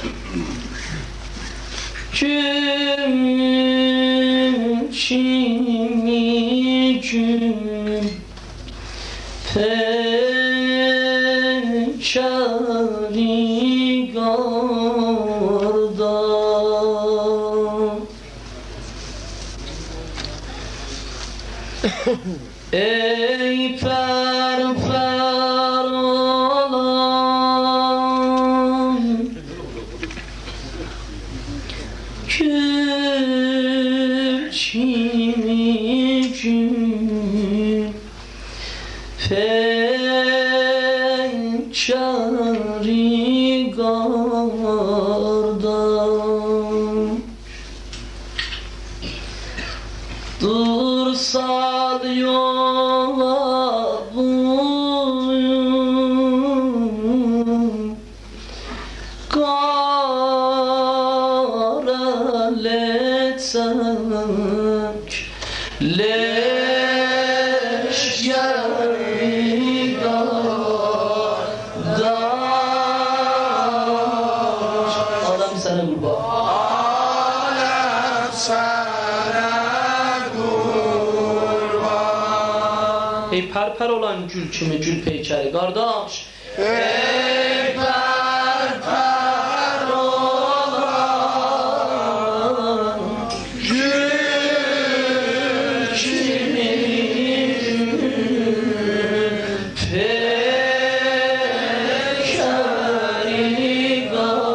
Gün çimi gün peçari garda ey per olan külçimi gün peçari garda dur sal yola buyum karaletek leşkeri kardeş adam sana kurban alem sana kurban ey perper olan gül kimi gül peykeri kardeş ey perper olan gül kimi peykeri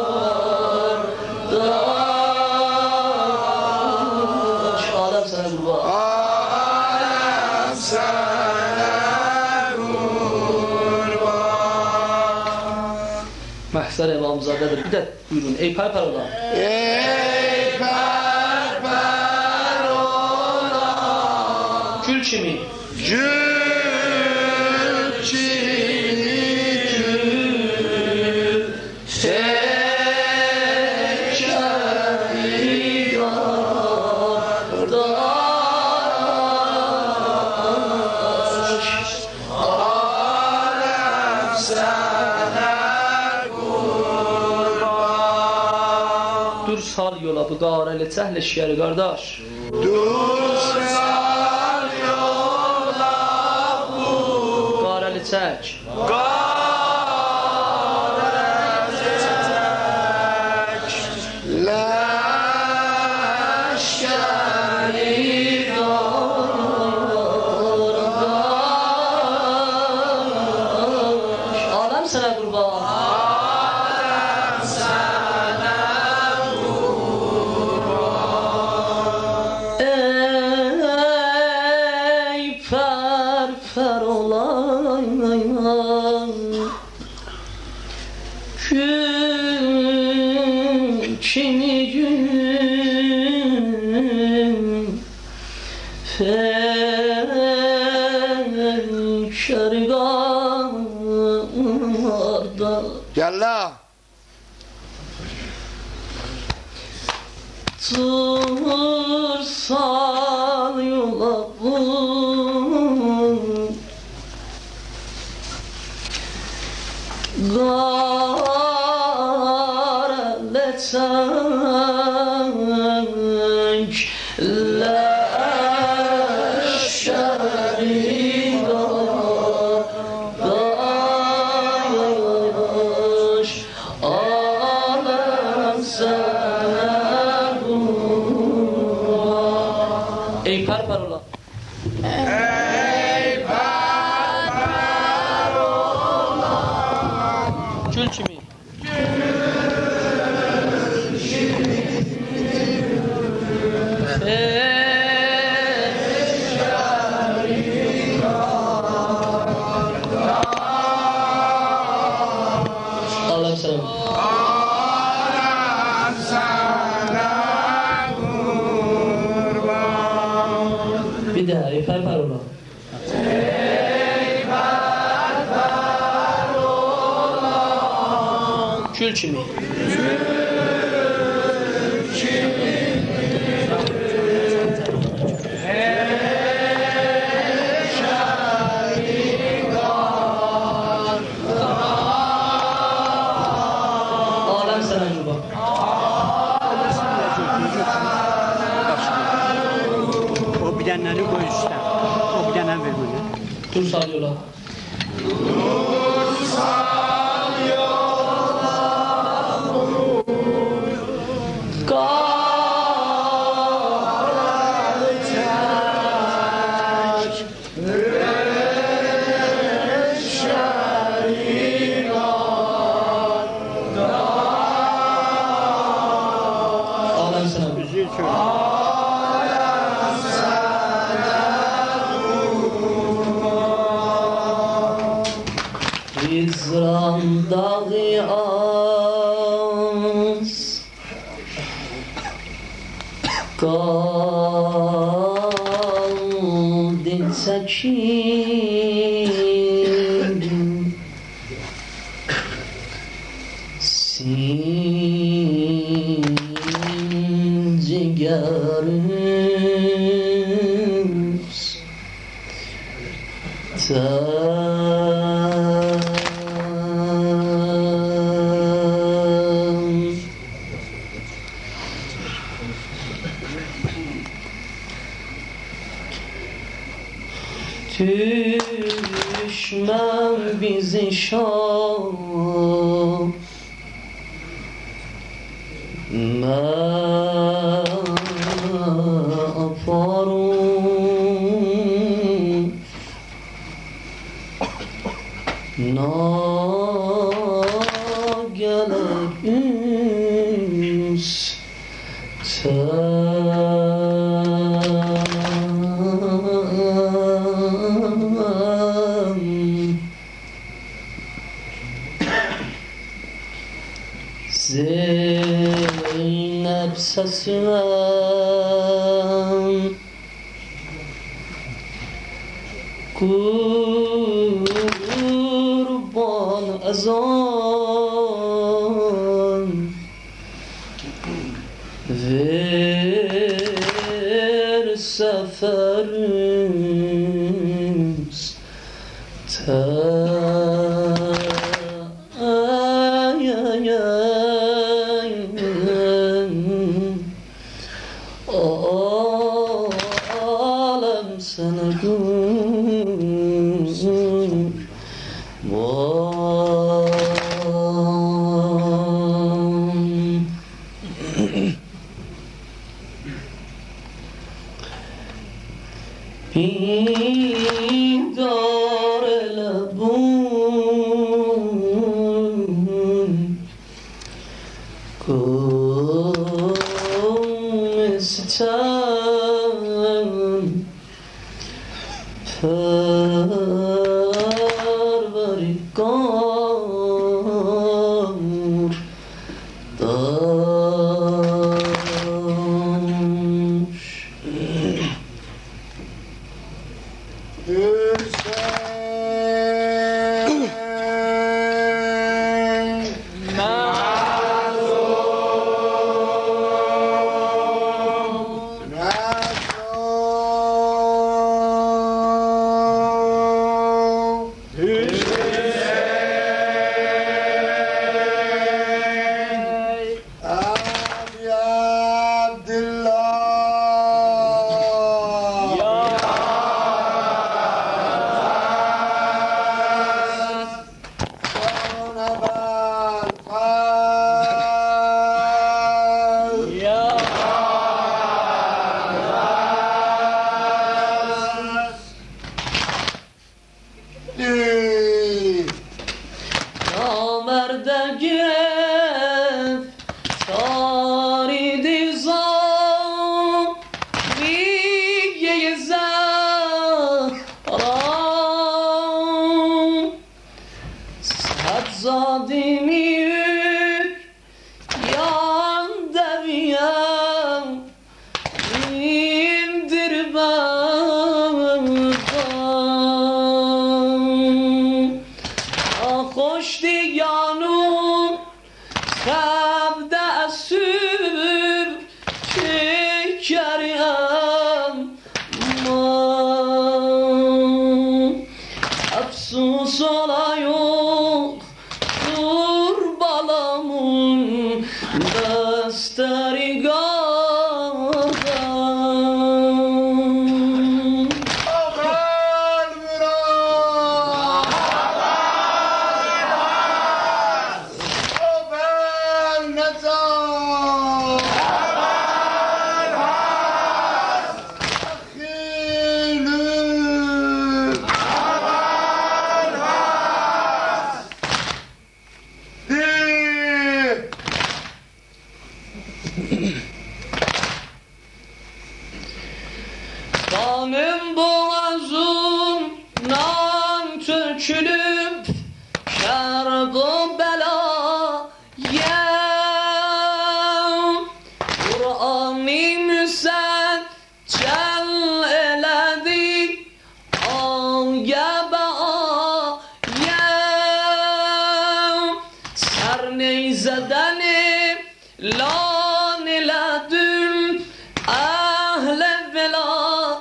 kardeş adam sana kurban alem sana kurban Mahzar İmamzadedir. Bir de buyurun ey perper olan ey perper olan gül kimi gül kimi gül peykeri kardeş alem sana kurban dur sal yola bu qarələçək leşkəri qardaş dur sal yola bu qarələçək qaraletek leşkeri qardaş adam sənə qurban alem sana ey perper olan gün kimi gün peykeri kardeş Yalla dur sal yola bu qaraletek leşkeri kardeş alem sana kurban ey perper olan ey perper olan gül kimi alem sana alem sana kurban bir daha ey perper olan gül kimi alem sana Kurban. O bir dənəni qoy üstə. O bir dənə ver mənə. Dur sağ yola. Alem sana. Üzüyü çöl. Hicran dağı az kaldın sakin ciğerimiz düşmem bizi şan ma aparım nagelerimiz Zeynep seslen kurban ezan ver seferimiz alem sana Bidar lebun Kum istem Perverikar Daş دستاری گردم اول مراد اول نزار خیلون Kanım boğazımdan tökülüp şerbu belaya Kur'an-ı müseccel eledi ağabeye Serneyzedeni lan eledüm ahle vela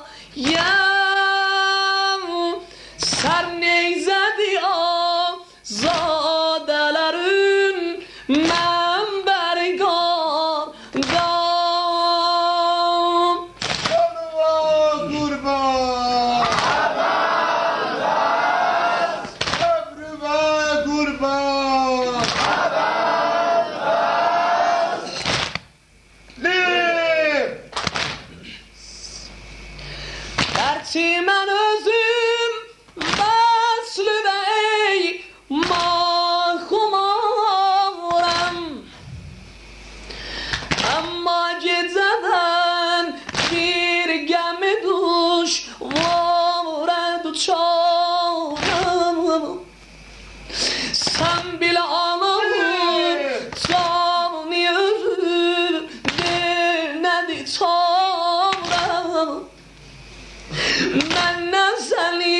Serneyzedi azadelerin menbergardam Canıma kurban ömrüme kurban Gerçi ben özüm baslı bey mahkumarım Ama geceden bir gemi duş vare duçarım Sen bile anamın canı özür dinledi çağırım Menden seni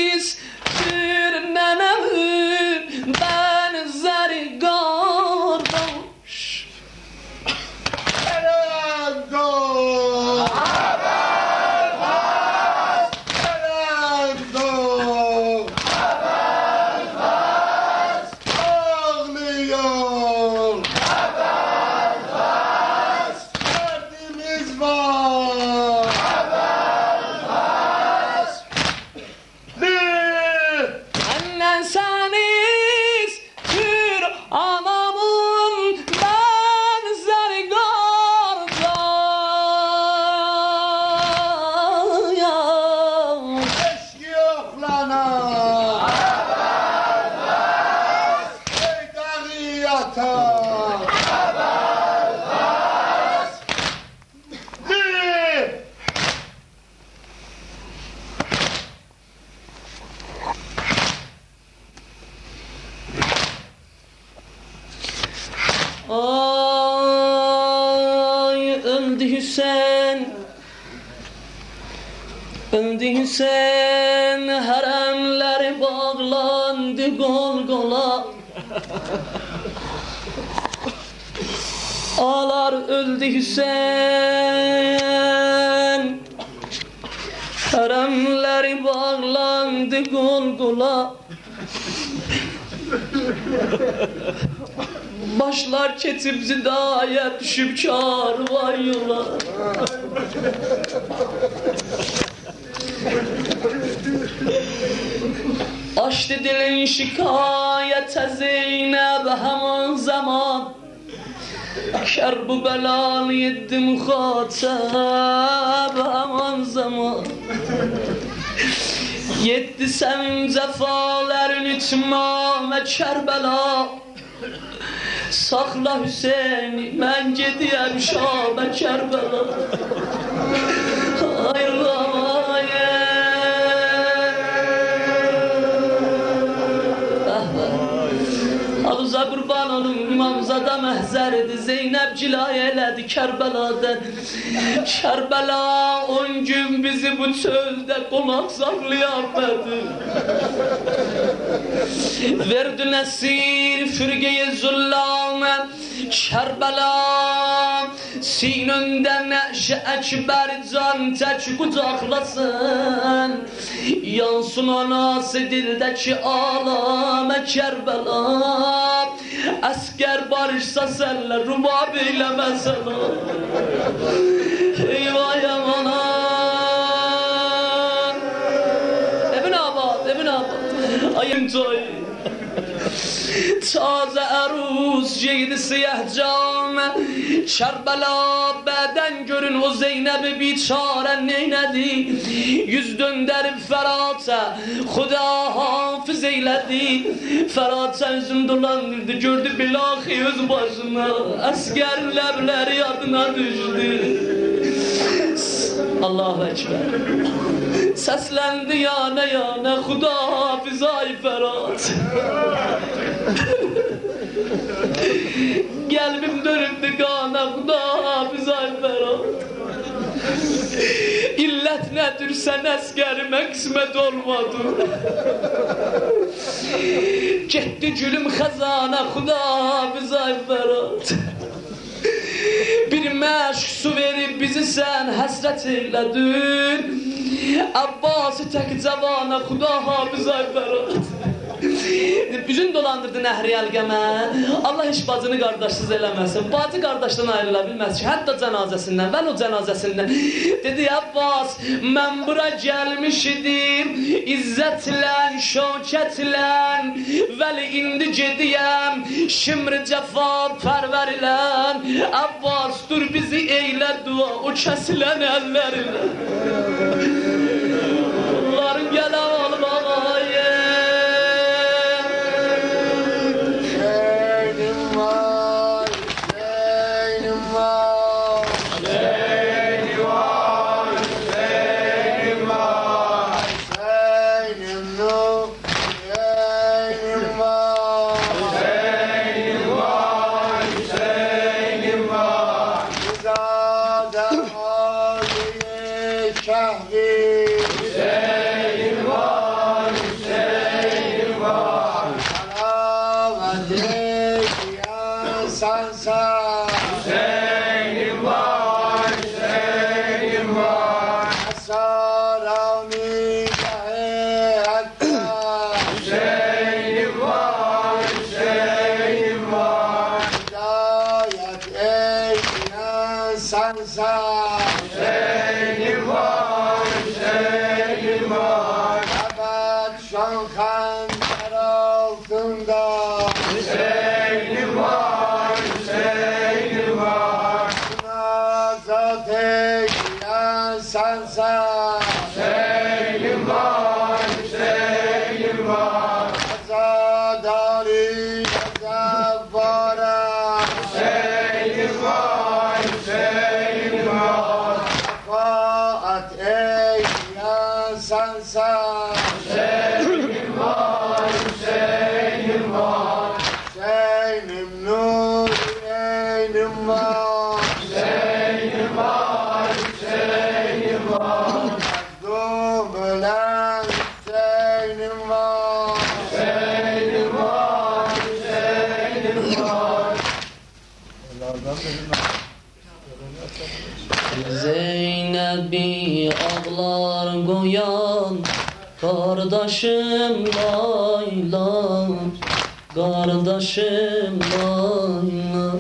istirnemem benzeri kardeş Erengo Erengo ağlıyor derdimiz var Annen seni istir anamın benzeri kardeş eşki yoklana ey dağı yata Ay öldü Hüseyin Öldü Hüseyin haremleri bağlandı gol gola Ağlar öldü Hüseyin haremleri bağlandı gol gola Başlar ketip zidaya düşüp çağrıvar yola Açtı dilin şikayete Zeynep hemen zaman Kerbu belalı yeddi muhatap hemen zaman Yetti sevim zefaların itmame Kerbela Sakla Hüseyin'i ben gidiyem Şam'a Kerbela Ayrılamayın Alıza kurban olun İmamzada mehzerdi Zeynep cilayı eledi Kerbela'dan Kerbela 10 gün bizi bu çölde konak saklayamadı Verdi nesir fürgeye zullame Kerbela sinünden neşe ekber can tek kucaklasın Yansın anası dildeki ağlame Kerbela Asker barışsa senle rubab eylemezsen eyvah yamanan Ebn Abad ayın toy Taze aruz ceydi siyah cam Kerbela beden görün o Zeynep biçare neynedi Yüz dönderip Ferhat'a Xuda hafız eyledi Ferhat'a yüzüm dolandırdı gördü bilahi öz başına Asker lebleri yadına düştü Allahu Ekber Seslendi yana yana Xuda hafız ay Ferhat Gelbim dönüptü kana Xuda hafız ay Ferhat İllet nedir sen eskerime kısmet olmadı Gitti gülüm xazana Xuda hafız ay Ferhat Bir meşk su verip bizi sen hasret eyledin Abbas-ı tek cavana Xuda hafız ay Ferhat Üzün dolandırdı nəhri əlqəmə Allah heç bacını qardaşsız eləməsin Bacı qardaşdan ayrıla bilməz ki Hətta cənazəsindən Vəl o cənazəsindən Dedi Abbas mən bura gəlmiş idim İzzətlə, şökətlə Vəli indi gediyəm Şimri cəfa pərvər ilə Abbas dur bizi eylə dua O kəsilən əllərinlə Onların gələ olub ağayı Zeynep'i ağlar koyan Kardeşim Layla Kardeşim Layla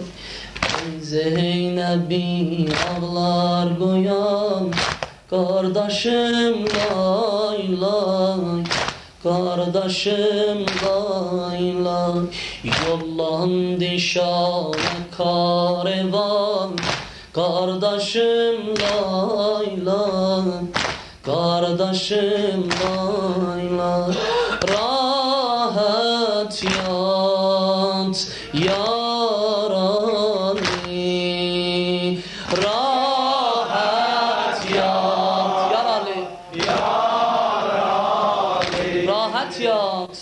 Zeynep'i ağlar koyan Kardeşim Layla Kardeşim Layla Yollandı Şam'a karvan Kardeşim Layla Kardeşim Layla Rahat yat yarani Rahat yat yarali Rahat yat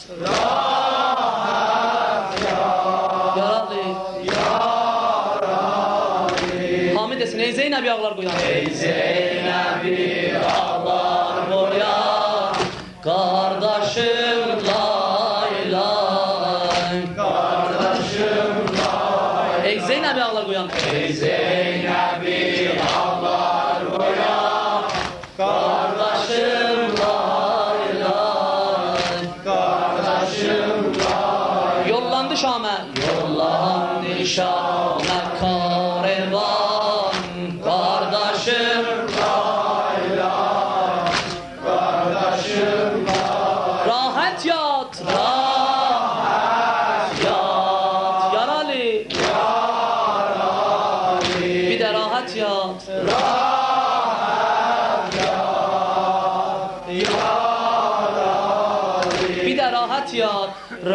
Ey Zeynep'i ağlar koyan Ey Zeynep'i ağlar koyan Kardeşim Layla Kardeşim Layla Ey Zeynep'i ağlar koyan Ey Zeynep'i ağlar koyan Kardeşim Layla Kardeşim Layla Yollandı Şam'a Yollandı rahat yat. Bir de rahat yat.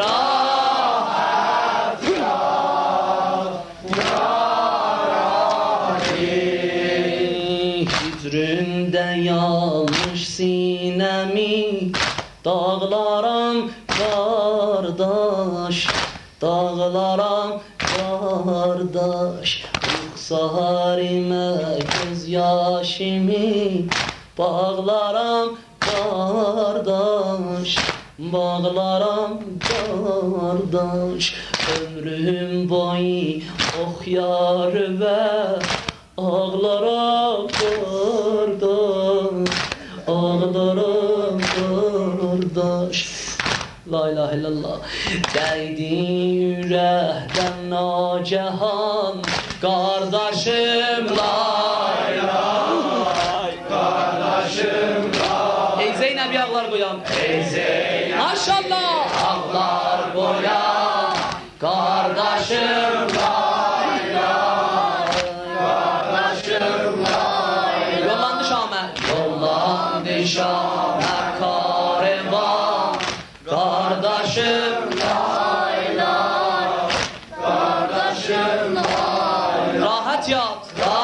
Hicründe yanmış sinemi, dağlaram kardeş, dağlaram kardeş. Saharime göz yaşımı bağlaram kardeş, bağlaram kardeş. Ömrüm boyu okyar ve ağlaram kardeş, ağlaram kardeş. La ilahe illallah. Değdi yürekten nacehan kardeşim, lay lay kardeşim lay. Ey Zeynep yağlar koyan, ey Zeynep maşallah ağlar koyan kardeşim, lay lay kardeşim lay. Yollandı Şam'a, yollandı Şam'a karvan kardeşim, lay lay kardeşim lay. Rahat yat.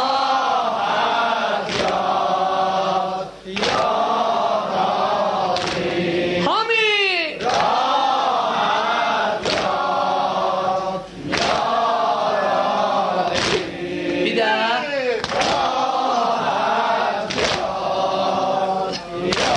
Rahat yat. Ya Rabbi. Hami. Rahat yat. Ya Rabbi. Bir daha. Rahat yat. Ya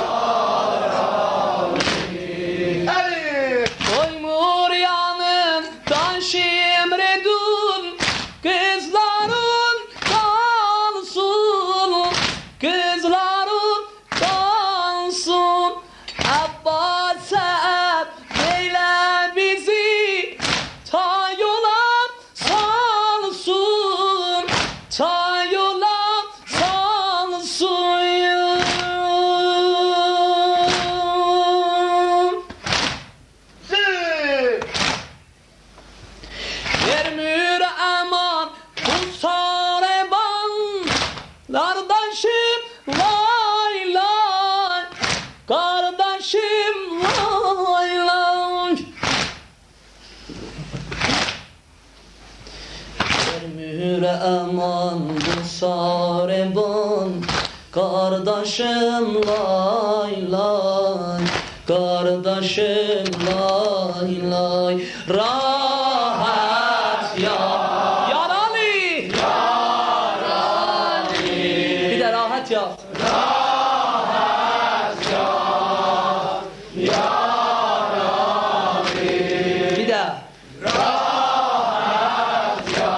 Rabbi. Koymur yanından şimredun kızların dansın, kızların dansın. Abbas hep böyle bizi ta yola salsın, ta yola salsın. Vermür aman bu sareban kardeşim, lay lay kardeşim, lay lay. Vermür aman bu sareban kardeşim, lay lay kardeşim, lay lay. Rahat ya yarali, yarali. Bir de rahat ya. Rahat ya yarali. Bir de rahat ya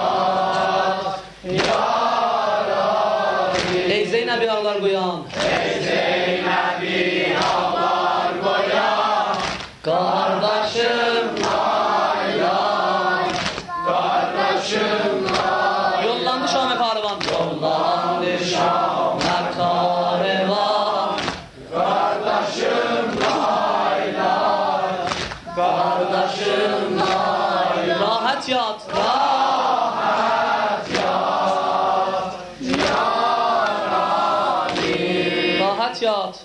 yarali. Ey Zeynep'i ağlar koyan, ey Zeynep'i ağlar koyan kardeşim, lay lay kardeşim lay. Yollandı Şam'a karvan, yollandı Şam'a karvan kardeşim, lay lay kardeşim lay. Rahat yat. Rahat yat. Ya Rabbi. Rahat yat.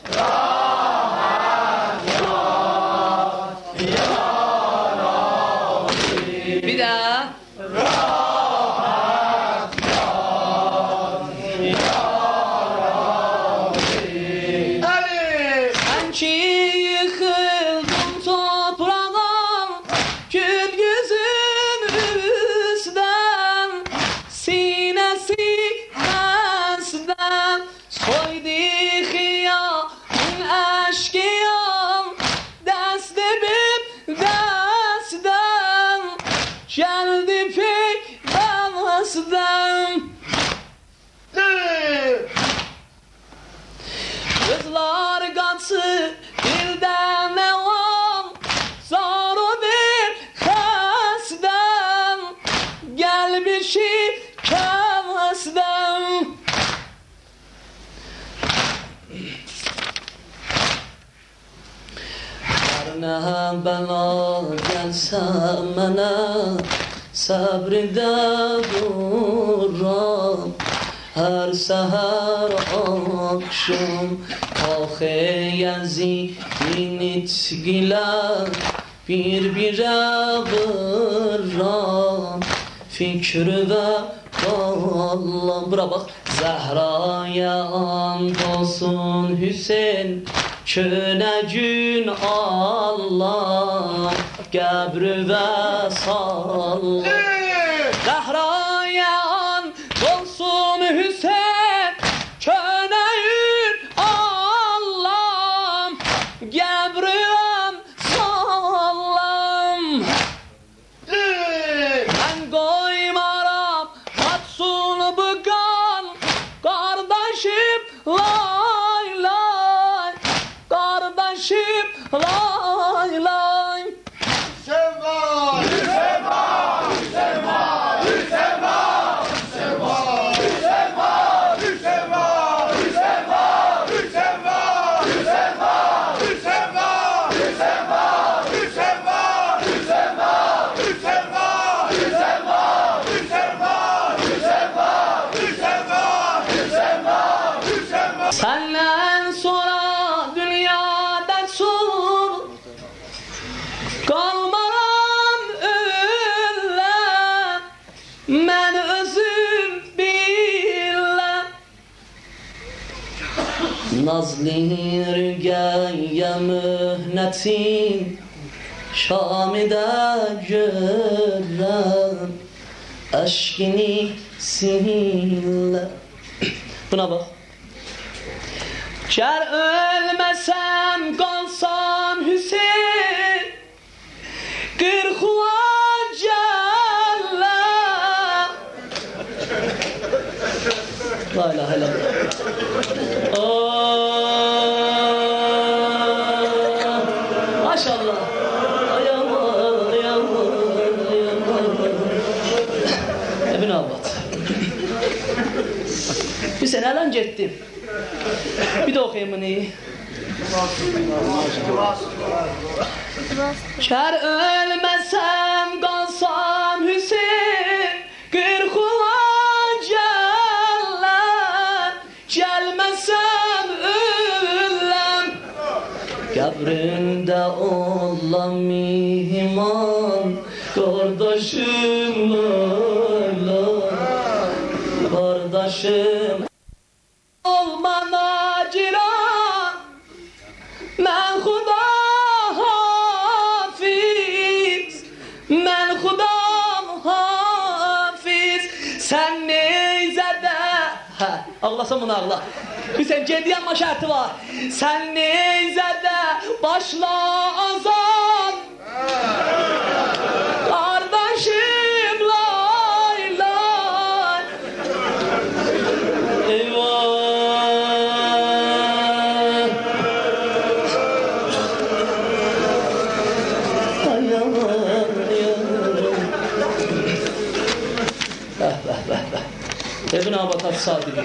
Rahat yat. Ya Rabbi. Bir daha. Rahat yat. Ya Rabbi. Ben ki yıkıldım toprağa, gül yüzün üstten, sinesi mesden, soydu hıyamın eşkıyam, destebim destten, geldi peygamberden. Kızlar kaçsı dilden evam, sarı bir hasden, gelmişi kavasden. Ne bela gelse mene, sabride duram, her seher akşam. Ahe Yazid'in itkiler bir-bire vurran, fikri ve kallam. Bura bak. Zehra'ya and olsun Hüseyin, köne gün Allah, qəbri ve sallam. Zehra'ya and olsun Hüseyin, köne gün Allah, qəbri ve sallam. Ben koymaram atsun bu kan, kardeşim lay lay, kardeşim lay lay. Sema, Sema, Sema, Sema, Sema, Sema, Sema, Sema, Sema, Sema, Sema, Sema, Senden sonra dünyadan sol kalmaram öyle, ben özüm bilem. Nazlı rügaya mühnetin Şam'da görem, aşkini sinirle. Buna bak. Ger ölmesem kalsam Hüseyin, kırkula celle. La ilahe illallah. Maşallah. Ebn Abbas. Bir sene elan ettim. Bir de okuyayım bunu. Ker ölmesem kalsam Hüseyin, kırkula celle, gelmesem ölem. Kabrinde olan mihman, kardeşim lala, kardeşim. Olmana ciran, men Xuda hafiz, men Xudam hafiz. Sen neyzede, ağlasan bunu ağla. Hüseyin cediyanma şartı var. Sen neyzede başla azan, kardeşim lay lay. Eyvah. Ebn Abbas Sadili.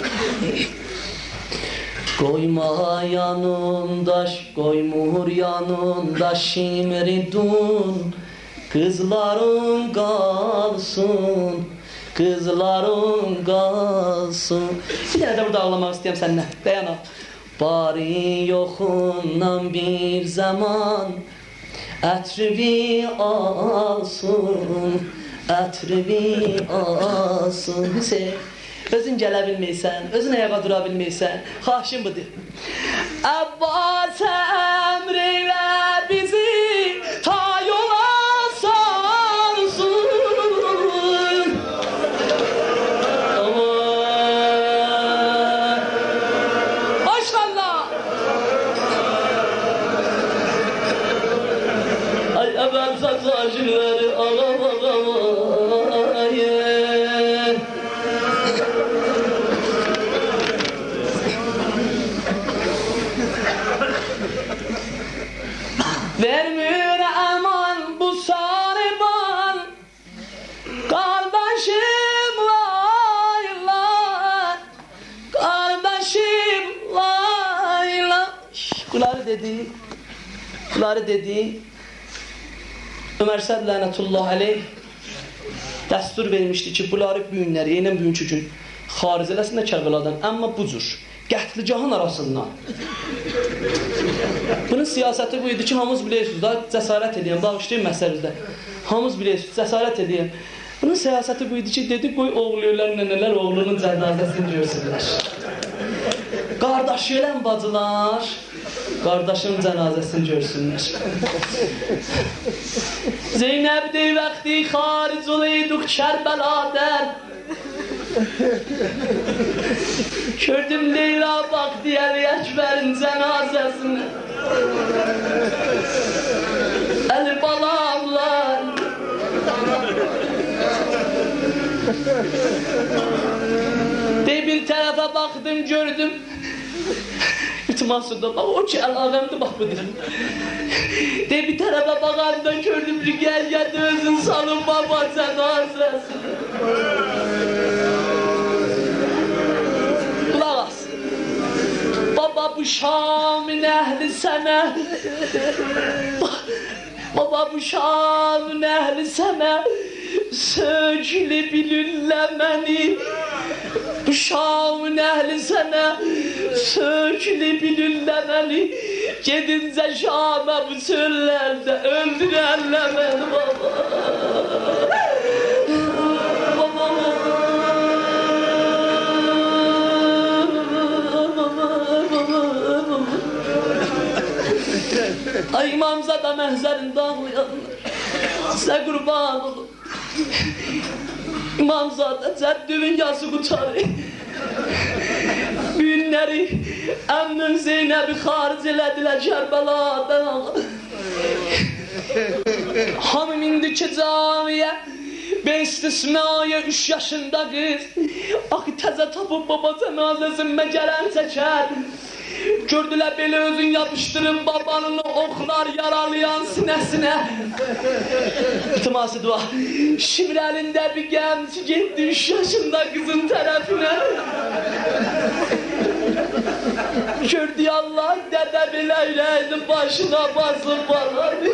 Koyma yanında, koymur yanında şimridun, kızların kalsın, kızların kalsın. Bir tane de burada ağlamak istiyorum seninle. Dayanam. Bari yokundan bir zaman ətribi alsın, ətribi alsın. Hüseyin, özün gələ bilməysən, özün ayağa dura bilməysən, xahişim budur. Abbas əmr elə bizi ta yola salsın. Maşallah. Ay əbəl saçları ağam ağam ay. Vermir aman bu sarıman, kardeşim layla, kardeşim layla. Kulları dedi. Ömer Səd lənətullah aleyh dəstur vermişdi ki, bunları büyünləri, yenə büyünkü gün xaric eləsin də Kərbəladan, amma bu cür qətlicahan arasından. Bunun siyasəti bu idi ki, hamınız bilirsiniz da, cəsarət edəyəm, bağışlayın məsələdə. Hamınız bilirsiniz, cəsarət edəyəm. Bunun siyasəti bu idi ki, dedi, qoy oğluyurlar, nənələr oğlunun cənazəsini görsünlər. Qardaş gələn bacılar, qardaşın cənazəsini görsünlər. Zeynəb dey vaxtı xaric olaydık Kərbəladan. Gördüm Leyla baktı Ali Ekber'in cenazesine. El balamlar. De bir tarafa baktım gördüm. İtimasında bak o ki el-ağamdı bak budur. De bir tarafa bakarım da gördüm ki gel özün salın baba cenazesine. Baba bu Şam'ın ehli sana. Baba bu Şam'ın ehli sana. Sökülü bilüllemeni. Bu Şam'ın ehli sana. Sökülü bilüllemeni. Gidince Şam'a bu çöllerde öldürerler beni baba. Ay İmamzada məhzərində ağlayanlar, sizə qurban olun. İmamzada cəddülün yası qutarı. Günləri əmmin Zeynəbi xaric elədilər Kərbəladan ağa. Hamım indi ki camiyə, ben istisnaya 3 yaşında qız. Axı təzə tapıb baba cənazəsində gələn çəkər. Gördülər belə özün yapışdırın babanın oxlar yaralayan sinəsinə. İtiması dua. Şimdi əlində bir gəmci getdi 3 yaşında qızın tərəfinə. Gördü Allah dədə belə ürəyini başına basıb bağladı.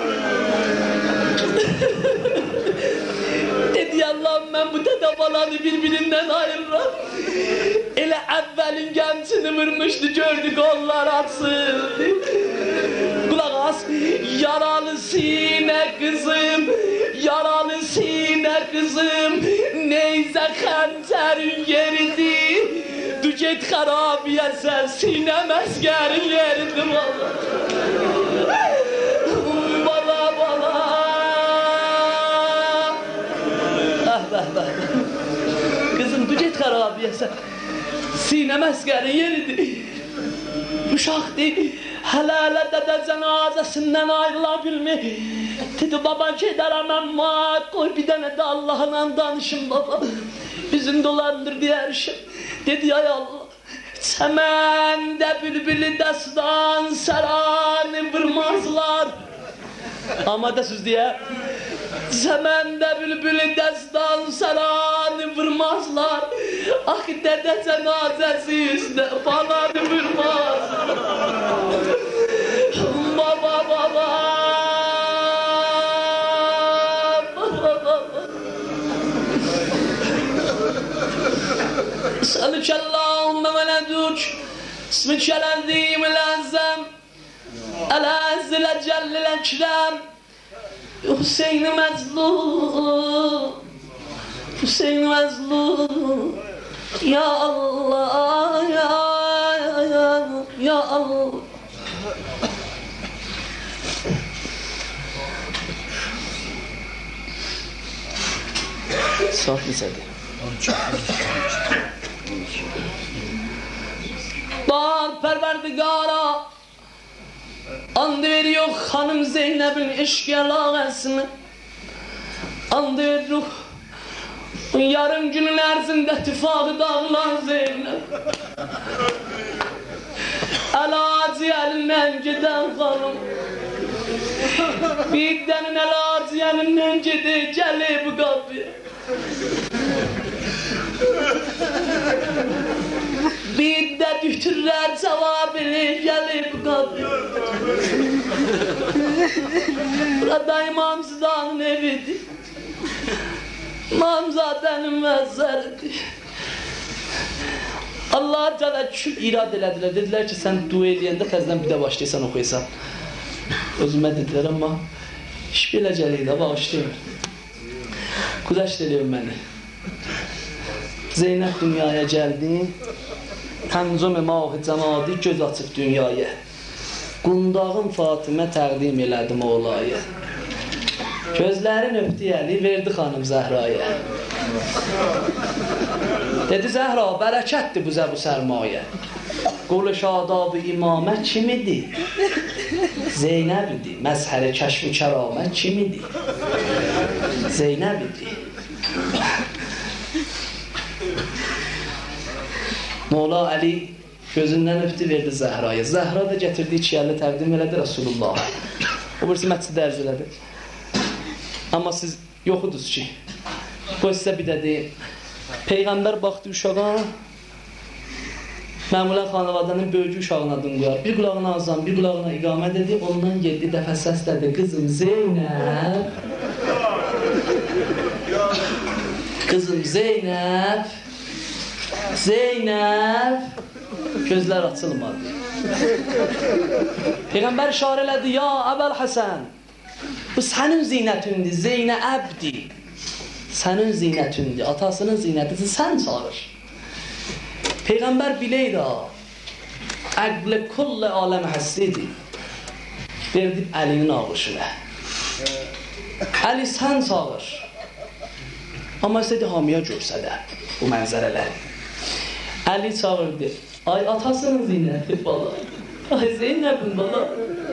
Dedi Allah'ım ben bu dədə balanı birbirinden ayırıram. Elə əvvəlin gəmçini vurmuşdu, gördük onlar açıldı. Kulaq as, yaralı sinə qızım, yaralı sinə qızım, neyzə xəncərin yeridir. Du get xarabiyəsən, sinə məskərin yeridir valla. Bala bala. Kızım du get xarabiyəsən. Sinə məskərin yeridir. Uşaqdır, hələ dədə cənazəsindən ayrıla bilmir. Dedi, baba gedərəm əmma, qoy bir dənə də Allah'la danışım baba. Bizim dolandır deyərişim. Dedi, ay Allah, çəməndə bülbülü dəstan səranı vurmazlar. Amadəsiz deyə. Çəməndə bülbülü dəstan səranı vurmazlar. Axı dədə cənazəsi üstə falanı vurmazlar. Baba baba. Əsəlükəllahümmə və lədük. İsmikələzim əl-əzzəm. Əl-əzzələ cəlləl-əkrəm. Hüseyin Məzlum, Hüseyin Məzlum, ya Allah, ya Allah. Saf lisədir. Bak Pərverdigara, and veriyor hanım Zeynep'in eşk alağasını. And veriyor yarım günün ərzində tifaqı dağılan Zeynep. Əlacı əlindən gedən xanım. Bir dənin əlacı əlindən gedir, gəlib bu qapıya. Bir də dütürlər cavabını gəlib bu qapıya. Burada İmamzadənin evidir. İmamzadənin məzəridir. Allah Teala irad elədilər. Dedilər ki, sən dua eləyəndə təzədən bir də başlayırsan oxuyırsan. Özümə dedilər, amma iş belə gəlir də, bağışlayın. Güzəşt eləyir məni. Zeynəb dünyaya gəldi. Həmzum-i mah-ı cəmadi göz açıb dünyaya. Qundağın Fatimə təqdim elədi Mevlaya. Gözlərin öpdü əli, verdi xanım Zəhraya. Dedi Zəhra, bərəkətdir bu sərmayə. Qol-u şadab-ı imamət kim idi? Zeynəb idi. Məzhər-i kəşf-i kəramət kim idi? Zeynəb idi. Mola Əli gözündən öpdü, verdi Zəhraya. Zəhra da gətirdi, iki əllə təqdim elədi Rasulullah. O birisi məsciddə ərz elədi. Amma siz yoxudunuz ki. Bu sizə bir də deyim. Peyğəmbər baxdı uşağa, məmulən xanavadanın böyücü uşağına adını qoyar. Bir qulağına azam, bir qulağına iqamət edib, ondan 7 dəfə səslədi. Qızım Zeynəb. Qızım Zeynəb. Zeynəb. Gözlər açılmadı. Peyğəmbər işarə elədi, ya Əbəl Həsən. Bu sənin zinətindir, Zeynəbdir. Sənin zinətindir, atasının zinətidir, sən çağır. Peyğəmbər biləydi ha, əqlə kullə aləm həssidir. Verdi Əlinin ağışına. Əli sən çağır. Amma istədi hamiyə görsədə bu mənzərələri. Əli çağırdı. Ay atasının zinəti bala. Ay Zeynəbin bala.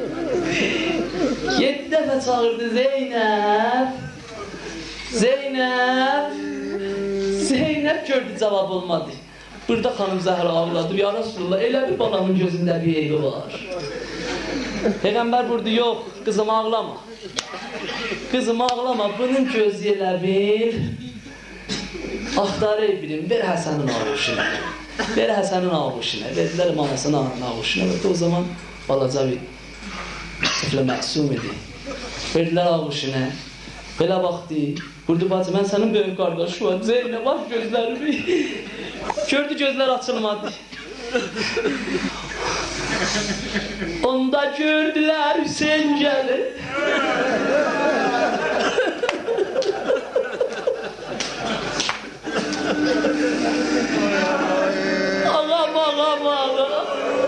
7 dəfə çağırdı Zeynəb. Zeynəb. Zeynəb gördü, cavab olmadı. Burada xanım Zəhra ağladı. Ya Rasulullah, elə bir balanın gözündə bir eybi var. Peyğəmbər burada, yox, qızım ağlama. Qızım ağlama, bunun gözü elə bil. Axtarı bilim, ver Həsənin ağuşuna. Ver Həsənin ağuşuna. Verdilər anasının ağuşuna. O zaman balaca bir tıflə məsum idi. Verdilər ağuşuna. Belə baxdı. Burada bacı, mən sənin böyük qardaşı var. Zeynə, bax gözlərimi. Gördü, gözlər açılmadı. Onda gördülər Hüseyin gəlir. Ağam, ağam, ağam.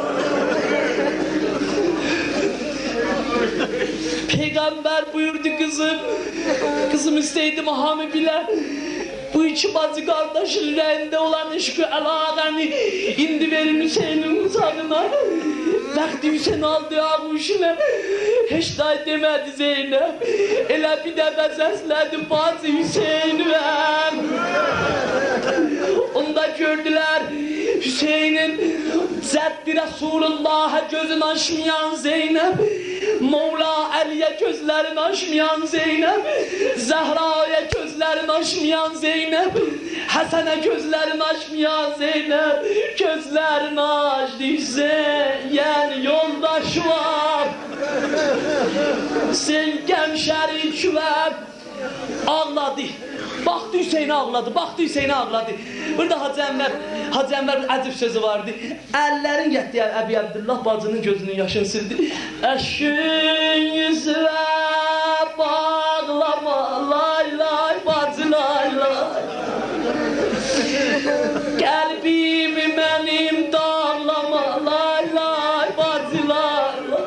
Peygamber buyurdu kızım. Kızım isteydim hamı bile. Bu iki bacı kardeşin rende olan eşkü əlaqəni indi verin Hüseyin'in uzağına. Vakti Hüseyin aldı ağuşuna. Heç day demedi Zeynep. Elə bir dəfə səslədi bacı Hüseyin'im. Onda gördüler Hüseyin'in zəddi Resulullah'a gözünü açmayan Zeynep. Mevla Əliyə gözlərini açmayan Zeynep. Zehra'ya gözlərini açmayan Zeynep. Həsənə gözlərini açmayan Zeynep. Gözlərini açdı Hüseyin, yəni yoldaş var. Sen gəmşərik var. Ağladı. Baktı Hüseyin'e ağladı. Baktı Hüseyin'e ağladı. Burada Hacı Enver əcib sözü vardı. Əllərin getdi Əbi Abdullah bacının gözünün yaşını sildi. Əşkün yüzüvə bağlama, lay lay bacı lay lay. Qəlbimi mənim dağlama, lay lay bacı lay lay.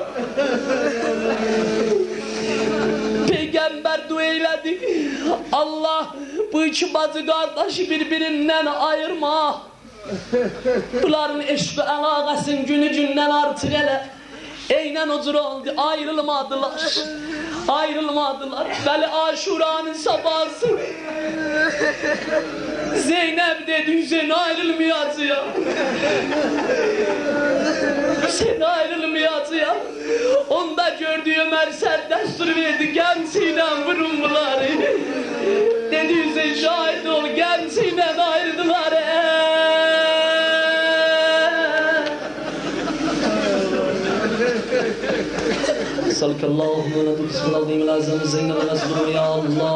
Peygamber dua eylədi. Allah bu iki bacı kardeşi birbirinden ayırma. Bunların eşq və əlaqəsinin günü gündən artıq elə. Eynən o cür oldu, ayrılmadılar. Ayrılmadılar. Bəli Aşuranın sabahı. Zeynep dedi Hüseyin ayrılmayacaq. Hüseyin ayrılmayacaq. Onda gördü Ömer dəstur verdi, gəmsiyle vurun bunları. Dedi Hüseyin şahit ol, gəmsiyle ayrıldılar. Sallallahu aleyhi ve sellem lazım Zeynep ve Nesdur ya Allah.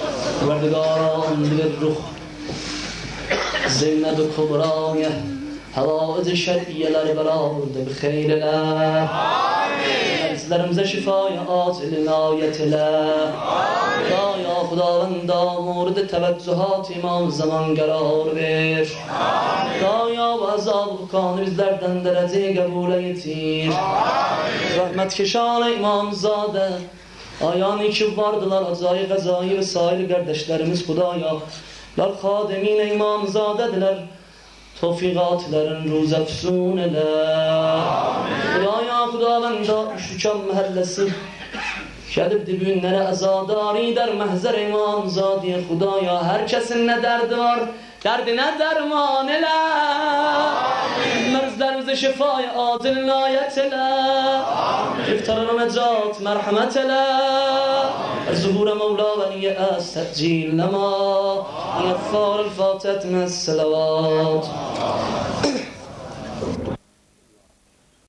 Verdigaran bir ruh. Zeynep Kubra'ya havaiz şer'iyeleri beraber bir hayır ile. Bizlerimize şifaya acil inayet ile. Ya Xudavenda murd teveccühat imam zaman karar ver. Ya azab kanı bizlerden derece kabul etir. Rahmet keşan İmamzade ayağını ki vardılar acayip gazayı vesaire kardeşlerimiz Hudaya. Lar hademin İmamzadediler. Tofiqatlerin ruz efsun ele. Hudaya Xudavenda Şükam mahallesi Şedib dibünlere azadari der mehzer İmamzadiye Hudaya. Herkesin ne derdi var, derdine derman ele. Merzlerimize şifaya acil inayet ele. İftarına necat merhamet ele. Zuhur Mevla ve niyes tecil lema. Yeffar el-Fatihat mes selavat.